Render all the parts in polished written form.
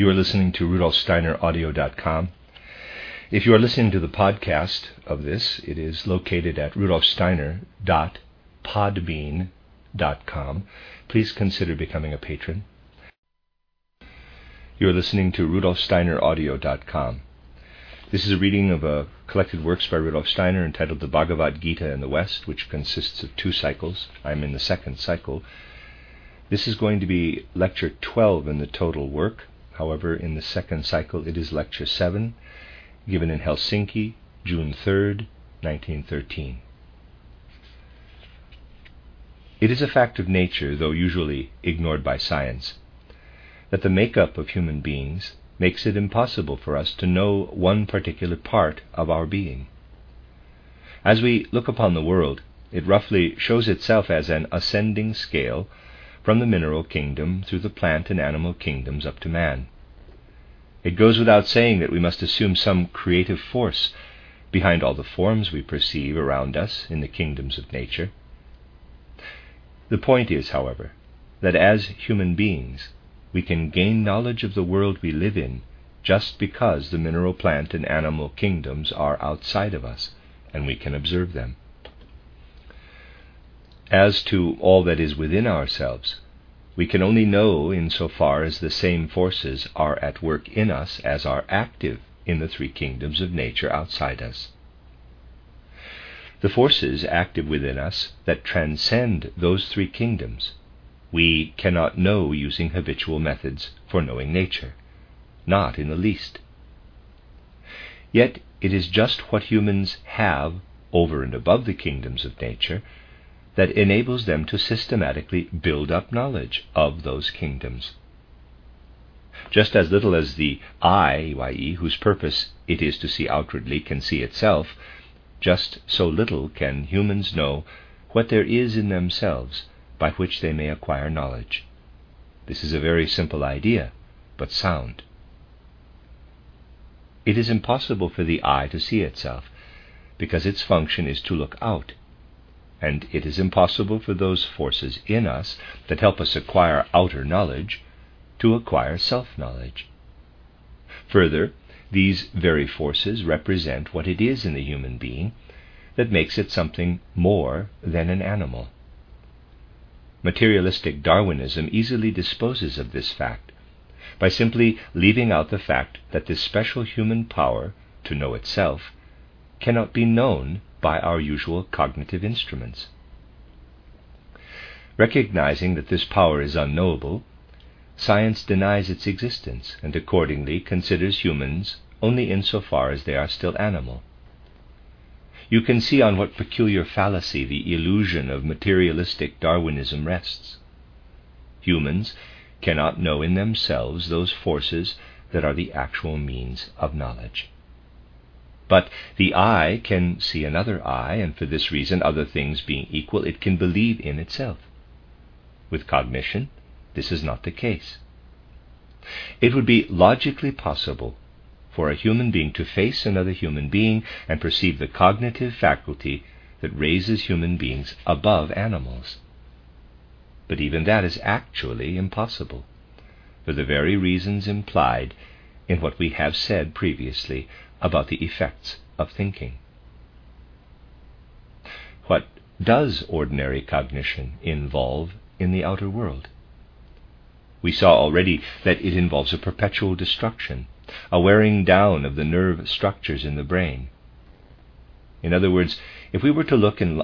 You are listening to RudolfSteinerAudio.com. If you are listening to the podcast of this, it is located at RudolfSteiner.podbean.com. Please consider becoming a patron. You are listening to RudolfSteinerAudio.com. This is a reading of a collected works by Rudolf Steiner entitled The Bhagavad Gita in the West, which consists of 2 cycles. I'm in the 2nd cycle. This is going to be lecture 12 in the total work. However, in the 2nd cycle, it is lecture 7, given in Helsinki, June 3rd, 1913. It is a fact of nature, though usually ignored by science, that the makeup of human beings makes it impossible for us to know one particular part of our being. As we look upon the world, it roughly shows itself as an ascending scale from the mineral kingdom through the plant and animal kingdoms up to man. It goes without saying that we must assume some creative force behind all the forms we perceive around us in the kingdoms of nature. The point is, however, that as human beings, we can gain knowledge of the world we live in just because the mineral, plant, and animal kingdoms are outside of us, and we can observe them. As to all that is within ourselves, we can only know insofar as the same forces are at work in us as are active in the 3 kingdoms of nature outside us. The forces active within us that transcend those 3 kingdoms we cannot know using habitual methods for knowing nature, not in the least. Yet it is just what humans have over and above the kingdoms of nature that enables them to systematically build up knowledge of those kingdoms. Just as little as the eye, whose purpose it is to see outwardly, can see itself, just so little can humans know what there is in themselves by which they may acquire knowledge. This is a very simple idea, but sound. It is impossible for the eye to see itself, because its function is to look out, and it is impossible for those forces in us that help us acquire outer knowledge to acquire self-knowledge. Further, these very forces represent what it is in the human being that makes it something more than an animal. Materialistic Darwinism easily disposes of this fact by simply leaving out the fact that this special human power to know itself cannot be known by our usual cognitive instruments. Recognizing that this power is unknowable, science denies its existence and accordingly considers humans only insofar as they are still animal. You can see on what peculiar fallacy the illusion of materialistic Darwinism rests. Humans cannot know in themselves those forces that are the actual means of knowledge. But the eye can see another eye, and for this reason, other things being equal, it can believe in itself. With cognition, this is not the case. It would be logically possible for a human being to face another human being and perceive the cognitive faculty that raises human beings above animals. But even that is actually impossible, for the very reasons implied in what we have said previously about the effects of thinking. What does ordinary cognition involve in the outer world? We saw already that it involves a perpetual destruction, a wearing down of the nerve structures in the brain. In other words, if we were to look in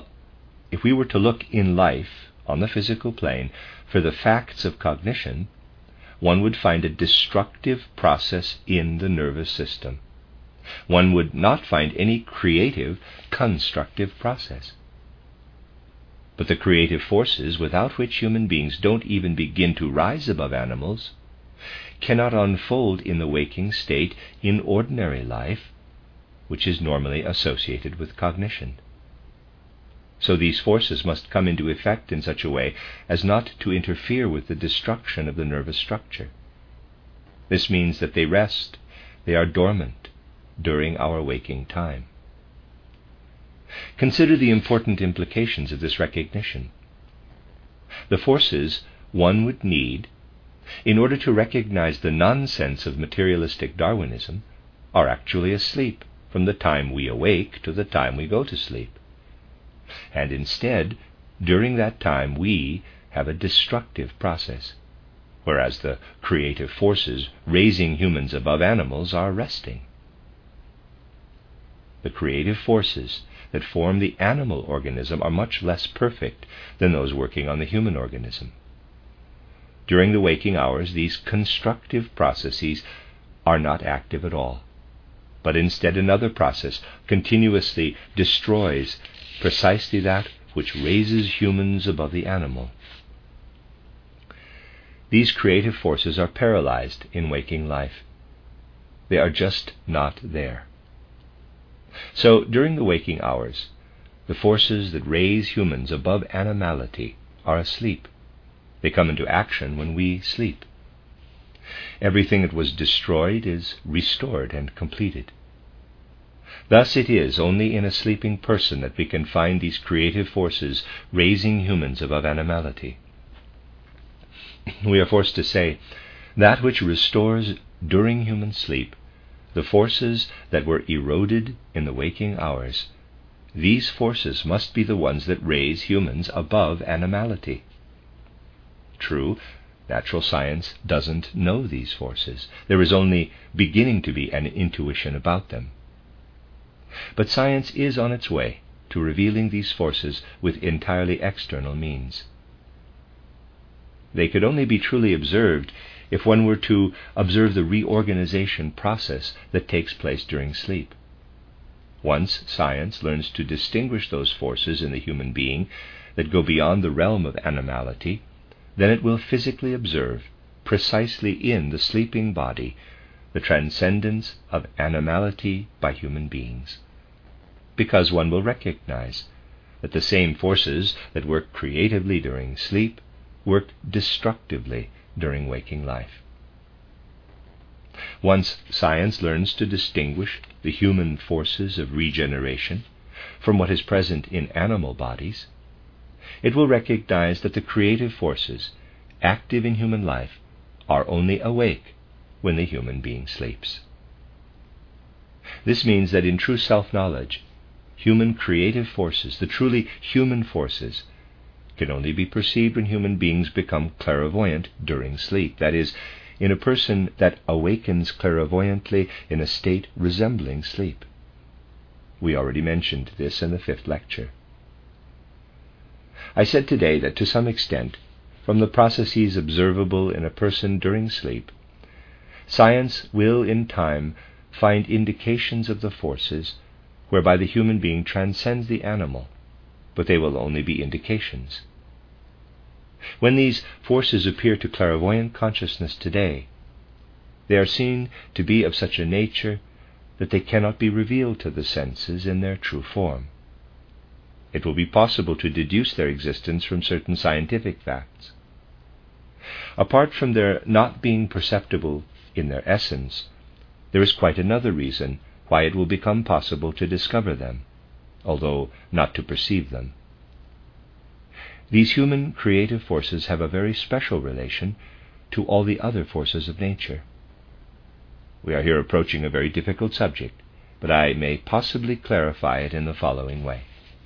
life on the physical plane for the facts of cognition, one would find a destructive process in the nervous system. One would not find any creative, constructive process. But the creative forces without which human beings don't even begin to rise above animals cannot unfold in the waking state in ordinary life, which is normally associated with cognition. So these forces must come into effect in such a way as not to interfere with the destruction of the nervous structure. This means that they rest, they are dormant during our waking time. Consider the important implications of this recognition. The forces one would need in order to recognize the nonsense of materialistic Darwinism, are actually asleep from the time we awake to the time we go to sleep. And instead, during that time we have a destructive process, whereas the creative forces raising humans above animals are resting. The creative forces that form the animal organism are much less perfect than those working on the human organism. During the waking hours, these constructive processes are not active at all, but instead another process continuously destroys precisely that which raises humans above the animal. These creative forces are paralyzed in waking life. They are just not there. So, during the waking hours, the forces that raise humans above animality are asleep. They come into action when we sleep. Everything that was destroyed is restored and completed. Thus it is only in a sleeping person that we can find these creative forces raising humans above animality. We are forced to say, that which restores during human sleep the forces that were eroded in the waking hours, these forces must be the ones that raise humans above animality. True, natural science doesn't know these forces. There is only beginning to be an intuition about them. But science is on its way to revealing these forces with entirely external means. They could only be truly observed if one were to observe the reorganization process that takes place during sleep. Once science learns to distinguish those forces in the human being that go beyond the realm of animality, then it will physically observe, precisely in the sleeping body, the transcendence of animality by human beings. Because one will recognize that the same forces that work creatively during sleep work destructively during waking life. Once science learns to distinguish the human forces of regeneration from what is present in animal bodies, it will recognize that the creative forces active in human life are only awake when the human being sleeps. This means that in true self-knowledge, human creative forces, the truly human forces, can only be perceived when human beings become clairvoyant during sleep, that is, in a person that awakens clairvoyantly in a state resembling sleep. We already mentioned this in the 5th lecture. I said today that to some extent, from the processes observable in a person during sleep, science will in time find indications of the forces whereby the human being transcends the animal, but they will only be indications. When these forces appear to clairvoyant consciousness today, they are seen to be of such a nature that they cannot be revealed to the senses in their true form. It will be possible to deduce their existence from certain scientific facts. Apart from their not being perceptible in their essence, there is quite another reason why it will become possible to discover them, although not to perceive them. These human creative forces have a very special relation to all the other forces of nature. We are here approaching a very difficult subject, but I may possibly clarify it in the following way.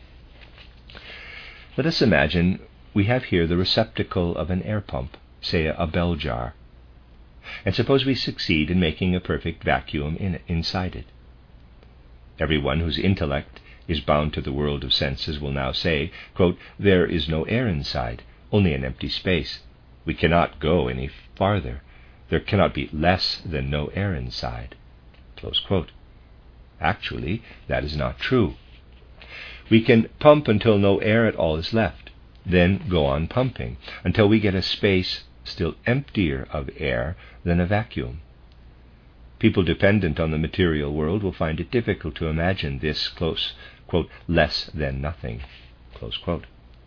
Let us imagine we have here the receptacle of an air pump, say a bell jar, and suppose we succeed in making a perfect vacuum inside it. Everyone whose intellect is bound to the world of senses will now say, quote, "There is no air inside, only an empty space. We cannot go any farther. There cannot be less than no air inside." Close quote. Actually, that is not true. We can pump until no air at all is left, then go on pumping until we get a space still emptier of air than a vacuum. People dependent on the material world will find it difficult to imagine this close, quote, "less than nothing," close quote.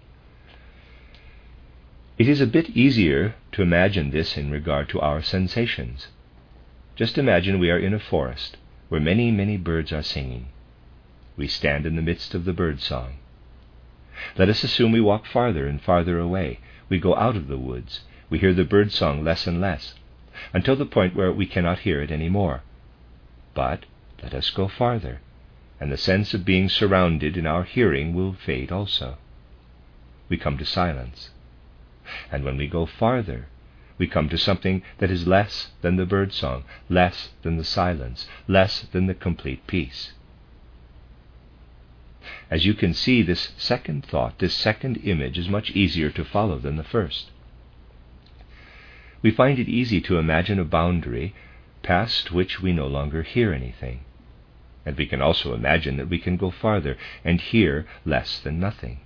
It is a bit easier to imagine this in regard to our sensations. Just imagine we are in a forest where many, many birds are singing. We stand in the midst of the bird song. Let us assume we walk farther and farther away. We go out of the woods, we hear the bird song less and less, until the point where we cannot hear it any more. But let us go farther, and the sense of being surrounded in our hearing will fade also. We come to silence. And when we go farther, we come to something that is less than the bird song, less than the silence, less than the complete peace. As you can see, this second thought, this second image, is much easier to follow than the first. We find it easy to imagine a boundary past which we no longer hear anything. And we can also imagine that we can go farther and hear less than nothing.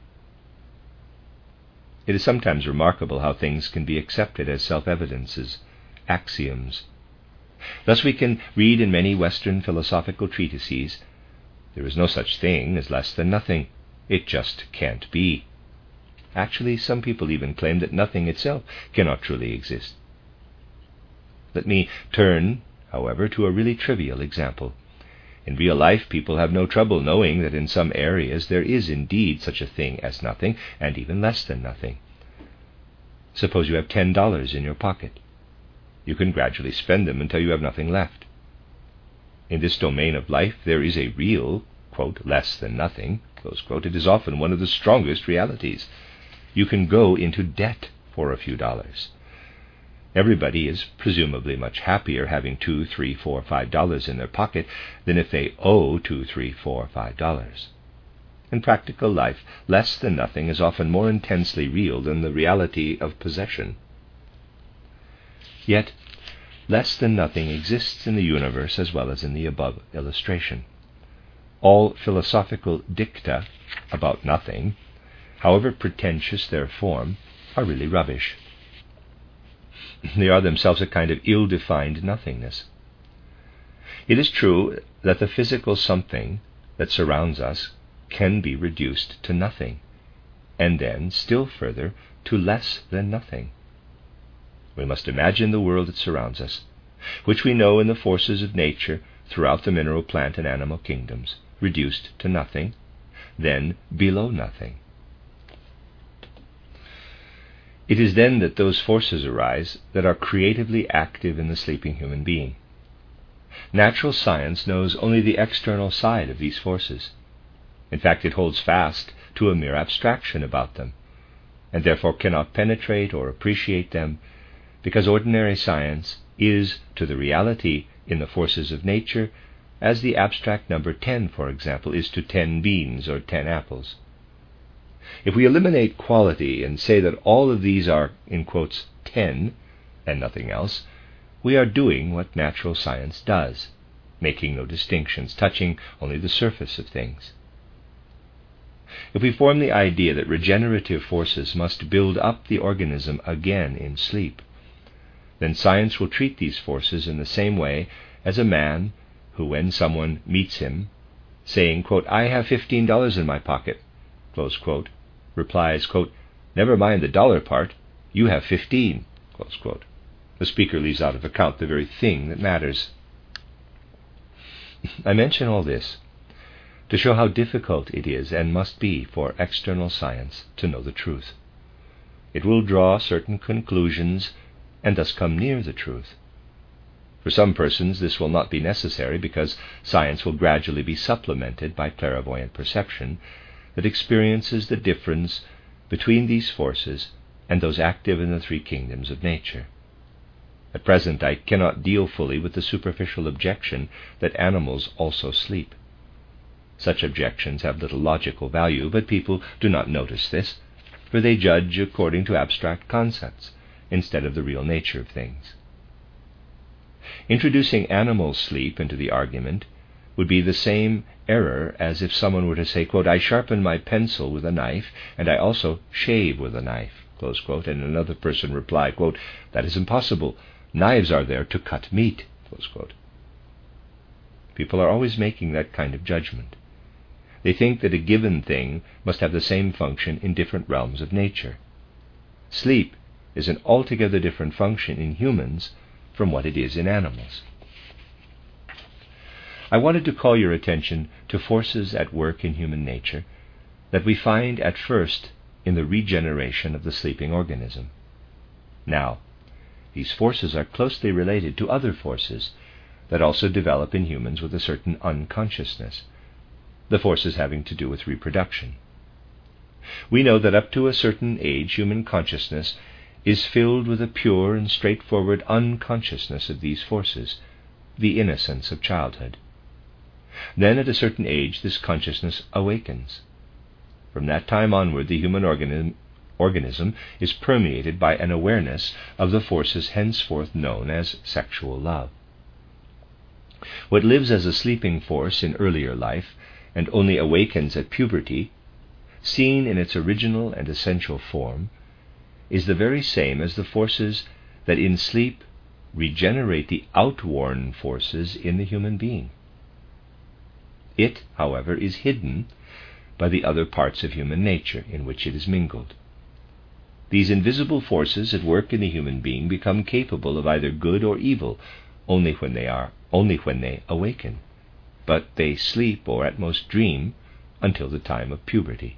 It is sometimes remarkable how things can be accepted as self-evidences, axioms. Thus we can read in many Western philosophical treatises, there is no such thing as less than nothing. It just can't be. Actually, some people even claim that nothing itself cannot truly exist. Let me turn, however, to a really trivial example. In real life, people have no trouble knowing that in some areas there is indeed such a thing as nothing, and even less than nothing. Suppose you have $10 in your pocket. You can gradually spend them until you have nothing left. In this domain of life, there is a real, quote, less than nothing, close quote. It is often one of the strongest realities. You can go into debt for a few dollars. Everybody is presumably much happier having $2, $3, $4, $5 in their pocket than if they owe $2, $3, $4, $5. In practical life, less than nothing is often more intensely real than the reality of possession. Yet, less than nothing exists in the universe as well as in the above illustration. All philosophical dicta about nothing, however pretentious their form, are really rubbish. They are themselves a kind of ill-defined nothingness. It is true that the physical something that surrounds us can be reduced to nothing, and then, still further, to less than nothing. We must imagine the world that surrounds us, which we know in the forces of nature throughout the mineral, plant, and animal kingdoms, reduced to nothing, then below nothing. It is then that those forces arise that are creatively active in the sleeping human being. Natural science knows only the external side of these forces. In fact, it holds fast to a mere abstraction about them, and therefore cannot penetrate or appreciate them, because ordinary science is to the reality in the forces of nature as the abstract number 10, for example, is to 10 beans or 10 apples. If we eliminate quality and say that all of these are, in quotes, 10 and nothing else, we are doing what natural science does, making no distinctions, touching only the surface of things. If we form the idea that regenerative forces must build up the organism again in sleep, then science will treat these forces in the same way as a man who, when someone meets him, saying, quote, "I have $15 in my pocket," close quote, replies, quote, "Never mind the dollar part, you have 15, close quote. The speaker leaves out of account the very thing that matters. I mention all this to show how difficult it is and must be for external science to know the truth. It will draw certain conclusions and thus come near the truth. For some persons this will not be necessary, because science will gradually be supplemented by clairvoyant perception that experiences the difference between these forces and those active in the three kingdoms of nature. At present I cannot deal fully with the superficial objection that animals also sleep. Such objections have little logical value, but people do not notice this, for they judge according to abstract concepts instead of the real nature of things. Introducing animal sleep into the argument would be the same error as if someone were to say, quote, "I sharpen my pencil with a knife, and I also shave with a knife," close quote, and another person reply, quote, "That is impossible. Knives are there to cut meat," close quote. People are always making that kind of judgment. They think that a given thing must have the same function in different realms of nature. Sleep is an altogether different function in humans from what it is in animals. I wanted to call your attention to forces at work in human nature that we find at first in the regeneration of the sleeping organism. Now, these forces are closely related to other forces that also develop in humans with a certain unconsciousness, the forces having to do with reproduction. We know that up to a certain age human consciousness is filled with a pure and straightforward unconsciousness of these forces, the innocence of childhood. Then at a certain age this consciousness awakens. From that time onward the human organism is permeated by an awareness of the forces henceforth known as sexual love. What lives as a sleeping force in earlier life and only awakens at puberty, seen in its original and essential form, is the very same as the forces that in sleep regenerate the outworn forces in the human being. It, however, is hidden by the other parts of human nature in which it is mingled. These invisible forces at work in the human being become capable of either good or evil only when they awaken, but they sleep or at most dream until the time of puberty.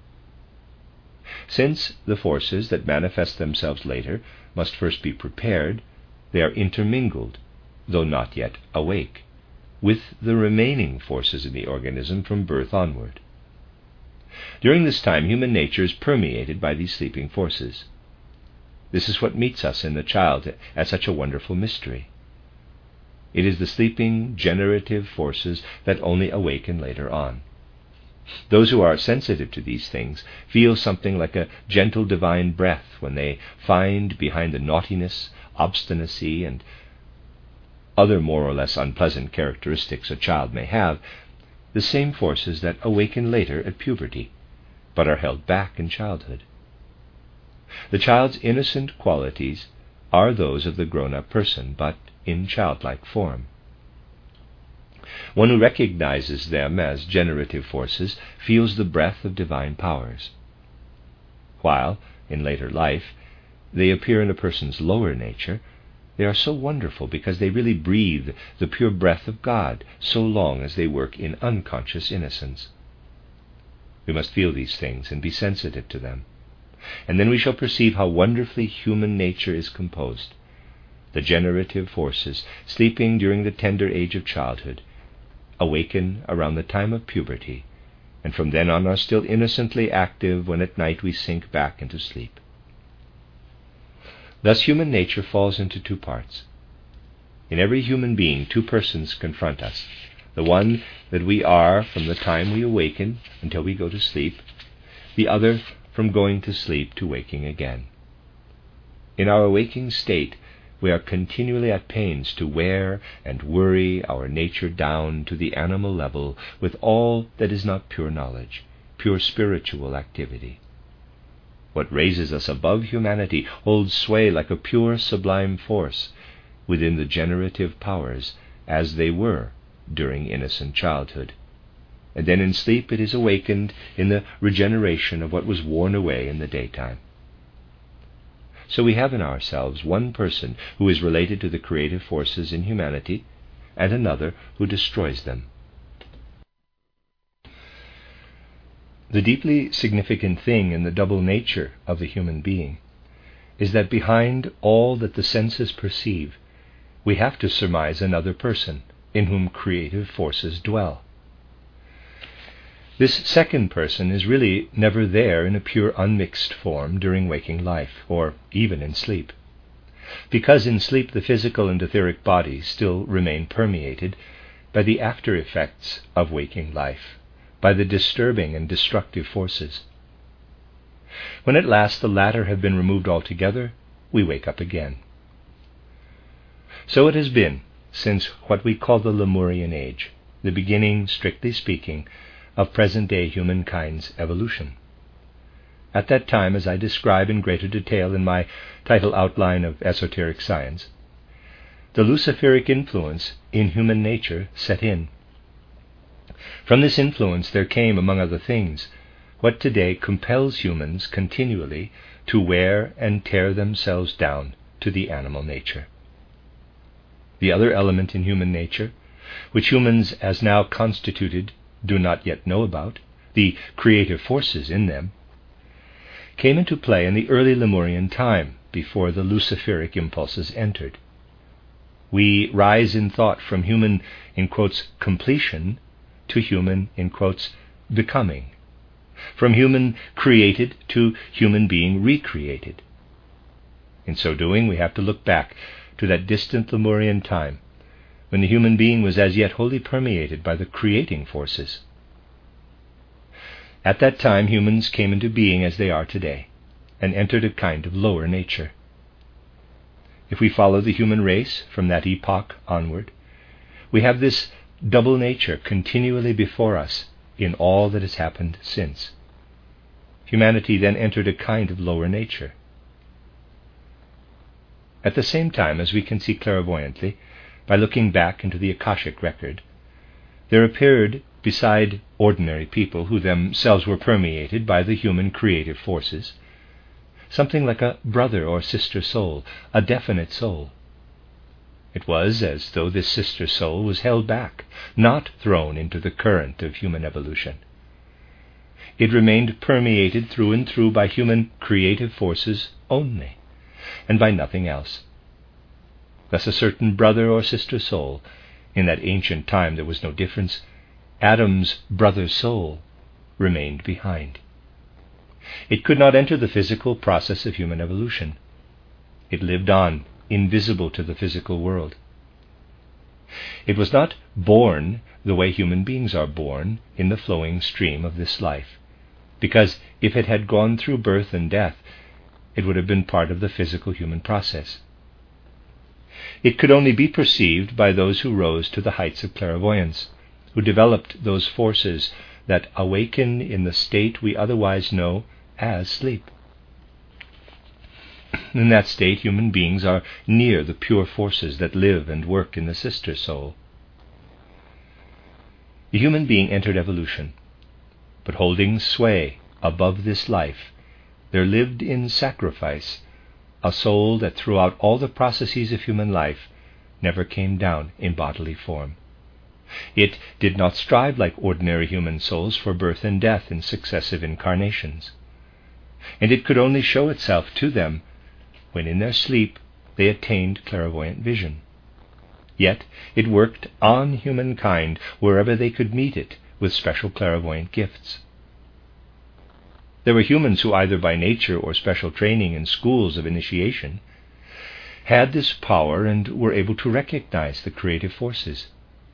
Since the forces that manifest themselves later must first be prepared, they are intermingled, though not yet awake, with the remaining forces in the organism from birth onward. During this time, human nature is permeated by these sleeping forces. This is what meets us in the child as such a wonderful mystery. It is the sleeping, generative forces that only awaken later on. Those who are sensitive to these things feel something like a gentle divine breath when they find behind the naughtiness, obstinacy, and other more or less unpleasant characteristics a child may have, the same forces that awaken later at puberty, but are held back in childhood. The child's innocent qualities are those of the grown-up person, but in childlike form. One who recognizes them as generative forces feels the breath of divine powers. While, in later life, they appear in a person's lower nature, they are so wonderful because they really breathe the pure breath of God so long as they work in unconscious innocence. We must feel these things and be sensitive to them, and then we shall perceive how wonderfully human nature is composed. The generative forces, sleeping during the tender age of childhood, awaken around the time of puberty, and from then on are still innocently active when at night we sink back into sleep. Thus human nature falls into two parts. In every human being, two persons confront us. The one that we are from the time we awaken until we go to sleep, the other from going to sleep to waking again. In our waking state, we are continually at pains to wear and worry our nature down to the animal level with all that is not pure knowledge, pure spiritual activity. What raises us above humanity holds sway like a pure sublime force within the generative powers as they were during innocent childhood. And then in sleep it is awakened in the regeneration of what was worn away in the daytime. So we have in ourselves one person who is related to the creative forces in humanity, and another who destroys them. The deeply significant thing in the double nature of the human being is that behind all that the senses perceive, we have to surmise another person in whom creative forces dwell. This second person is really never there in a pure unmixed form during waking life, or even in sleep. Because in sleep the physical and etheric body still remain permeated by the after effects of waking life, by the disturbing and destructive forces. When at last the latter have been removed altogether, we wake up again. So it has been since what we call the Lemurian Age, the beginning, strictly speaking, of present-day humankind's evolution. At that time, as I describe in greater detail in my title outline of Esoteric Science, the Luciferic influence in human nature set in. From this influence there came, among other things, what today compels humans continually to wear and tear themselves down to the animal nature. The other element in human nature, which humans as now constituted do not yet know about, the creative forces in them, came into play in the early Lemurian time before the Luciferic impulses entered. We rise in thought from human, in quotes, completion to human, in quotes, becoming, from human created to human being recreated. In so doing, we have to look back to that distant Lemurian time when the human being was as yet wholly permeated by the creating forces. At that time, humans came into being as they are today, and entered a kind of lower nature. If we follow the human race from that epoch onward, we have this double nature continually before us in all that has happened since. Humanity then entered a kind of lower nature. At the same time, as we can see clairvoyantly, by looking back into the Akashic record, there appeared, beside ordinary people who themselves were permeated by the human creative forces, something like a brother or sister soul, a definite soul. It was as though this sister soul was held back, not thrown into the current of human evolution. It remained permeated through and through by human creative forces only, and by nothing else. Thus a certain brother or sister soul, in that ancient time there was no difference, Adam's brother soul, remained behind. It could not enter the physical process of human evolution. It lived on, invisible to the physical world. It was not born the way human beings are born, in the flowing stream of this life, because if it had gone through birth and death, it would have been part of the physical human process. It could only be perceived by those who rose to the heights of clairvoyance, who developed those forces that awaken in the state we otherwise know as sleep. In that state, human beings are near the pure forces that live and work in the sister soul. The human being entered evolution, but holding sway above this life, there lived in sacrifice a soul that throughout all the processes of human life never came down in bodily form. It did not strive like ordinary human souls for birth and death in successive incarnations, and it could only show itself to them when in their sleep they attained clairvoyant vision. Yet it worked on humankind wherever they could meet it with special clairvoyant gifts. There were humans who, either by nature or special training in schools of initiation, had this power and were able to recognize the creative forces.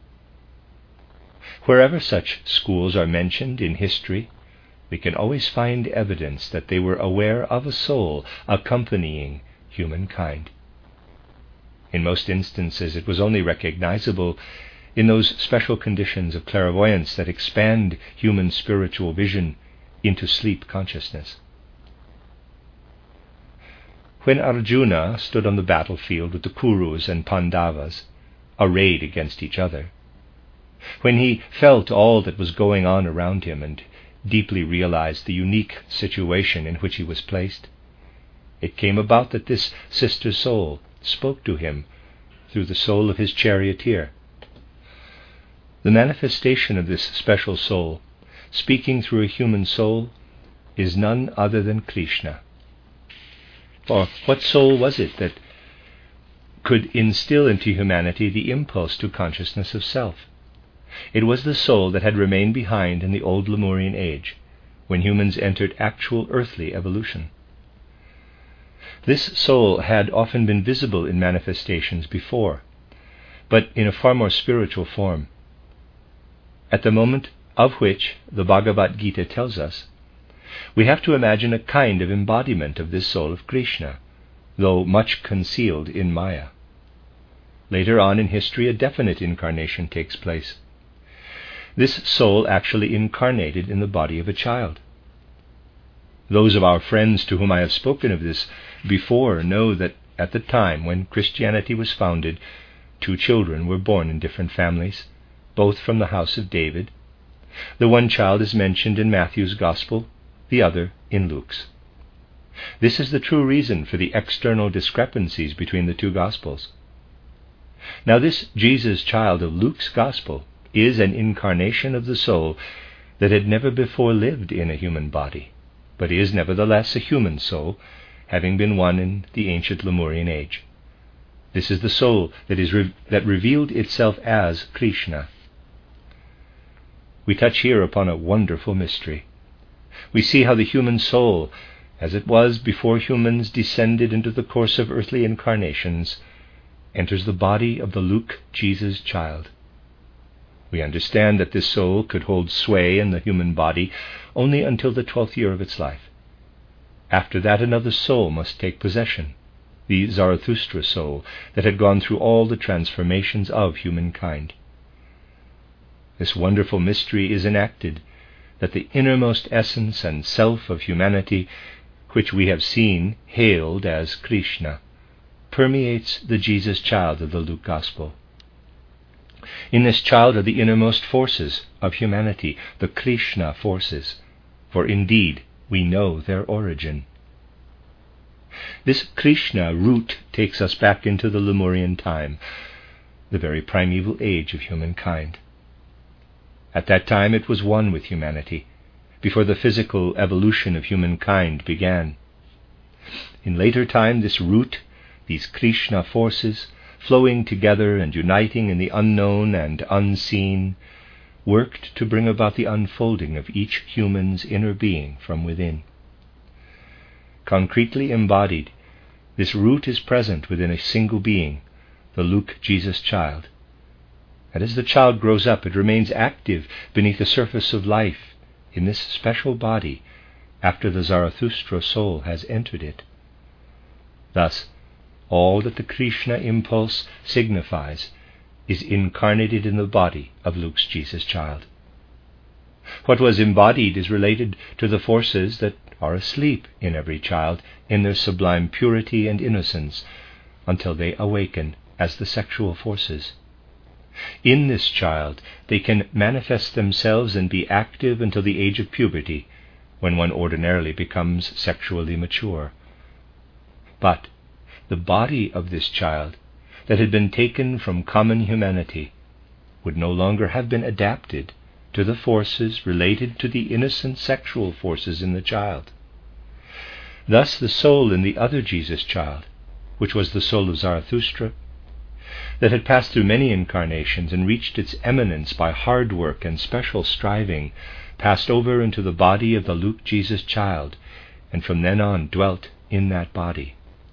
Wherever such schools are mentioned in history, we can always find evidence that they were aware of a soul accompanying humankind. In most instances, it was only recognizable in those special conditions of clairvoyance that expand human spiritual vision into sleep consciousness. When Arjuna stood on the battlefield with the Kurus and Pandavas, arrayed against each other, when he felt all that was going on around him and deeply realized the unique situation in which he was placed, it came about that this sister soul spoke to him through the soul of his charioteer. The manifestation of this special soul, speaking through a human soul, is none other than Krishna. For what soul was it that could instill into humanity the impulse to consciousness of self? It was the soul that had remained behind in the old Lemurian age, when humans entered actual earthly evolution. This soul had often been visible in manifestations before, but in a far more spiritual form. At the moment of which the Bhagavad Gita tells us, we have to imagine a kind of embodiment of this soul of Krishna, though much concealed in Maya. Later on in history, a definite incarnation takes place. This soul actually incarnated in the body of a child. Those of our friends to whom I have spoken of this before know that at the time when Christianity was founded, 2 children were born in different families, both from the house of David. The one child is mentioned in Matthew's Gospel, the other in Luke's. This is the true reason for the external discrepancies between the 2 Gospels. Now this Jesus child of Luke's Gospel is an incarnation of the soul that had never before lived in a human body, but is nevertheless a human soul, having been one in the ancient Lemurian age. This is the soul that revealed itself as Krishna. We touch here upon a wonderful mystery. We see how the human soul, as it was before humans descended into the course of earthly incarnations, enters the body of the Luke Jesus child. We understand that this soul could hold sway in the human body only until the 12th year of its life. After that, another soul must take possession, the Zarathustra soul that had gone through all the transformations of humankind. This wonderful mystery is enacted, that the innermost essence and self of humanity, which we have seen hailed as Krishna, permeates the Jesus child of the Luke Gospel. In this child are the innermost forces of humanity, the Krishna forces, for indeed we know their origin. This Krishna root takes us back into the Lemurian time, the very primeval age of humankind. At that time it was one with humanity, before the physical evolution of humankind began. In later time this root, these Krishna forces, flowing together and uniting in the unknown and unseen, worked to bring about the unfolding of each human's inner being from within. Concretely embodied, this root is present within a single being, the Luke Jesus child. And as the child grows up, it remains active beneath the surface of life in this special body after the Zarathustra soul has entered it. Thus, all that the Krishna impulse signifies is incarnated in the body of Luke's Jesus child. What was embodied is related to the forces that are asleep in every child in their sublime purity and innocence until they awaken as the sexual forces. In this child they can manifest themselves and be active until the age of puberty, when one ordinarily becomes sexually mature. But the body of this child, that had been taken from common humanity, would no longer have been adapted to the forces related to the innocent sexual forces in the child. Thus the soul in the other Jesus child, which was the soul of Zarathustra, that had passed through many incarnations and reached its eminence by hard work and special striving, passed over into the body of the Luke Jesus child, and from then on dwelt in that body.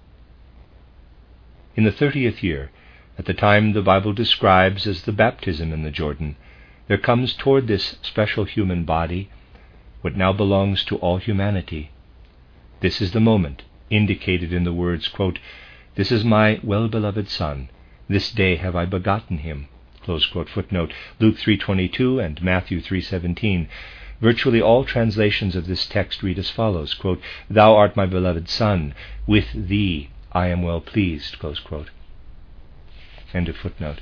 In the 30th year, at the time the Bible describes as the baptism in the Jordan, there comes toward this special human body what now belongs to all humanity. This is the moment indicated in the words, quote, "This is my well-beloved Son, this day have I begotten him," close quote. Footnote, Luke 3:22 and Matthew 3:17. Virtually all translations of this text read as follows, quote, "Thou art my beloved Son, with thee I am well pleased," close quote. End of footnote.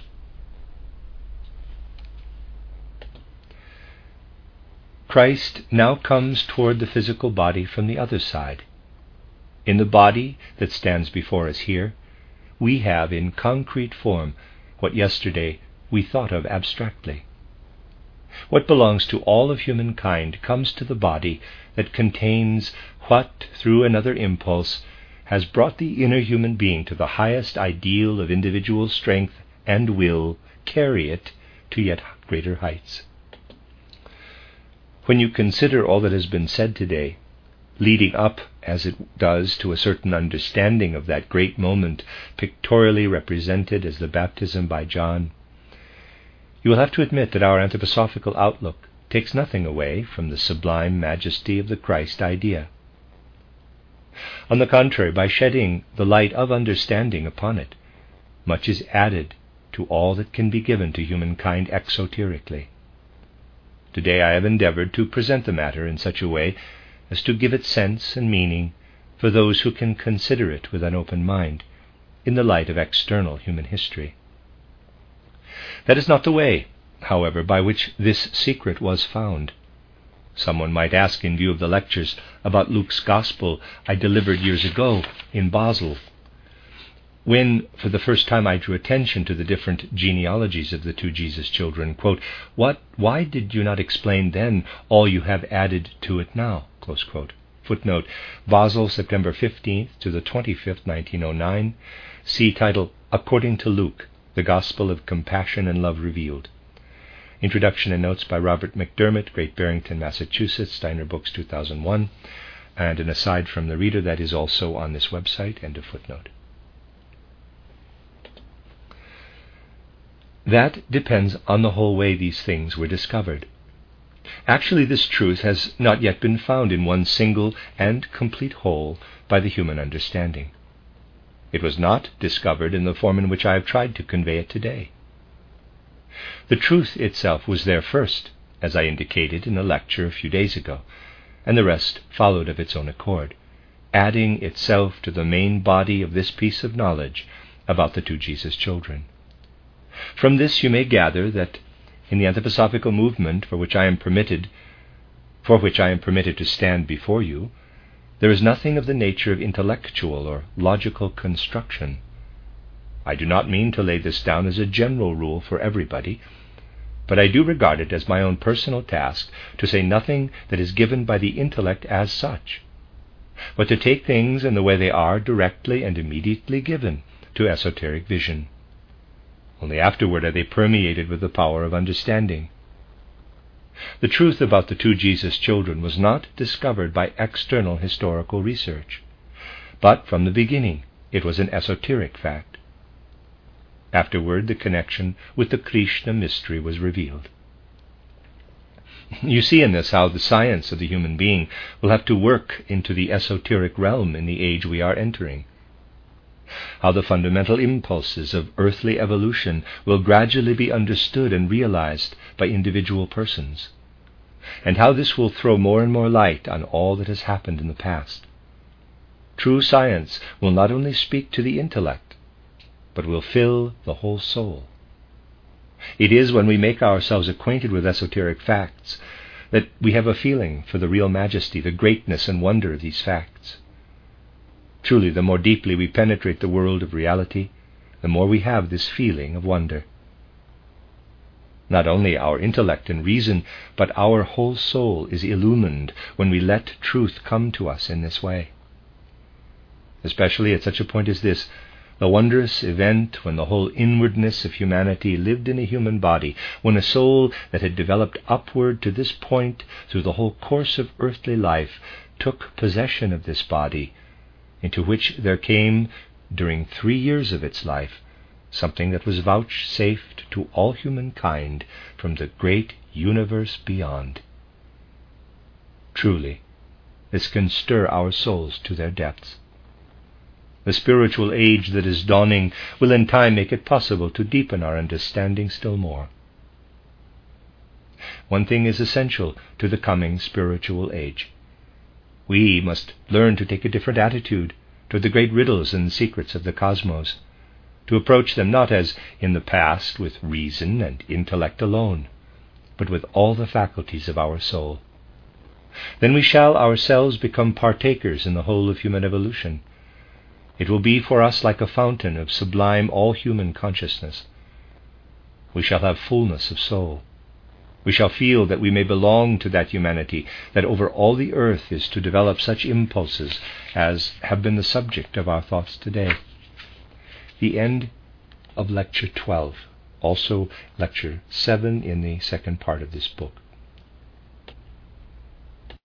Christ now comes toward the physical body from the other side. In the body that stands before us here, we have in concrete form what yesterday we thought of abstractly. What belongs to all of humankind comes to the body that contains what, through another impulse, has brought the inner human being to the highest ideal of individual strength and will carry it to yet greater heights. When you consider all that has been said today, leading up, as it does, to a certain understanding of that great moment pictorially represented as the baptism by John, you will have to admit that our anthroposophical outlook takes nothing away from the sublime majesty of the Christ idea. On the contrary, by shedding the light of understanding upon it, much is added to all that can be given to humankind exoterically. Today I have endeavored to present the matter in such a way as to give it sense and meaning for those who can consider it with an open mind, in the light of external human history. That is not the way, however, by which this secret was found. Someone might ask, in view of the lectures about Luke's Gospel I delivered years ago in Basel, when for the first time I drew attention to the different genealogies of the two Jesus children, quote, "Why did you not explain then all you have added to it now?" Close quote. footnote, Basel, September 15th to the 25th, 1909. See title, According to Luke, The Gospel of Compassion and Love Revealed. Introduction and notes by Robert McDermott, Great Barrington, Massachusetts, Steiner Books, 2001. And an aside from the reader that is also on this website, end of footnote. That depends on the whole way these things were discovered. Actually, this truth has not yet been found in one single and complete whole by the human understanding. It was not discovered in the form in which I have tried to convey it today. The truth itself was there first, as I indicated in a lecture a few days ago, and the rest followed of its own accord, adding itself to the main body of this piece of knowledge about the two Jesus children. From this you may gather that in the anthroposophical movement for which I am permitted to stand before you, there is nothing of the nature of intellectual or logical construction. I do not mean to lay this down as a general rule for everybody, but I do regard it as my own personal task to say nothing that is given by the intellect as such, but to take things in the way they are directly and immediately given to esoteric vision. Only afterward are they permeated with the power of understanding. The truth about the two Jesus children was not discovered by external historical research, but from the beginning it was an esoteric fact. Afterward the connection with the Krishna mystery was revealed. You see in this how the science of the human being will have to work into the esoteric realm in the age we are entering. How the fundamental impulses of earthly evolution will gradually be understood and realized by individual persons, and how this will throw more and more light on all that has happened in the past. True science will not only speak to the intellect, but will fill the whole soul. It is when we make ourselves acquainted with esoteric facts that we have a feeling for the real majesty, the greatness and wonder of these facts. Truly, the more deeply we penetrate the world of reality, the more we have this feeling of wonder. Not only our intellect and reason, but our whole soul is illumined when we let truth come to us in this way. Especially at such a point as this, the wondrous event when the whole inwardness of humanity lived in a human body, when a soul that had developed upward to this point through the whole course of earthly life took possession of this body, into which there came, during 3 years of its life, something that was vouchsafed to all humankind from the great universe beyond. Truly, this can stir our souls to their depths. The spiritual age that is dawning will in time make it possible to deepen our understanding still more. One thing is essential to the coming spiritual age. We must learn to take a different attitude toward the great riddles and secrets of the cosmos, to approach them not as in the past with reason and intellect alone, but with all the faculties of our soul. Then we shall ourselves become partakers in the whole of human evolution. It will be for us like a fountain of sublime all human consciousness. We shall have fullness of soul. We shall feel that we may belong to that humanity that over all the earth is to develop such impulses as have been the subject of our thoughts today. The end of Lecture 12, also Lecture 7 in the second part of this book.